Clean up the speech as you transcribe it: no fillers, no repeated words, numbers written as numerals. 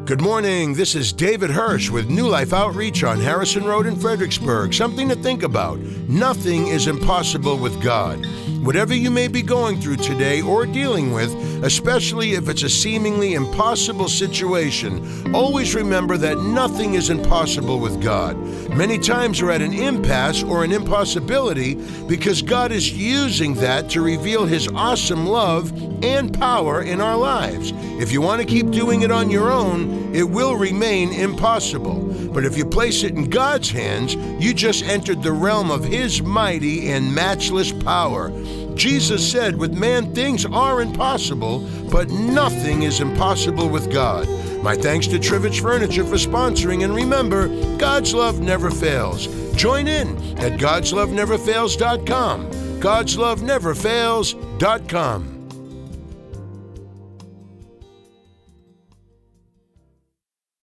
Good morning. This is David Hirsch with New Life Outreach on Harrison Road in Fredericksburg. Something to think about. Nothing is impossible with God. Whatever you may be going through today or dealing with, especially if it's a seemingly impossible situation, always remember that nothing is impossible with God. Many times we're at an impasse or an impossibility because God is using that to reveal His awesome love and power in our lives. If you want to keep doing it on your own, it will remain impossible. But if you place it in God's hands, you just entered the realm of His mighty and matchless power. Jesus said, with man things are impossible, but nothing is impossible with God. My thanks to Trivich Furniture for sponsoring, and remember, God's love never fails. Join in at godsloveneverfails.com. godsloveneverfails.com.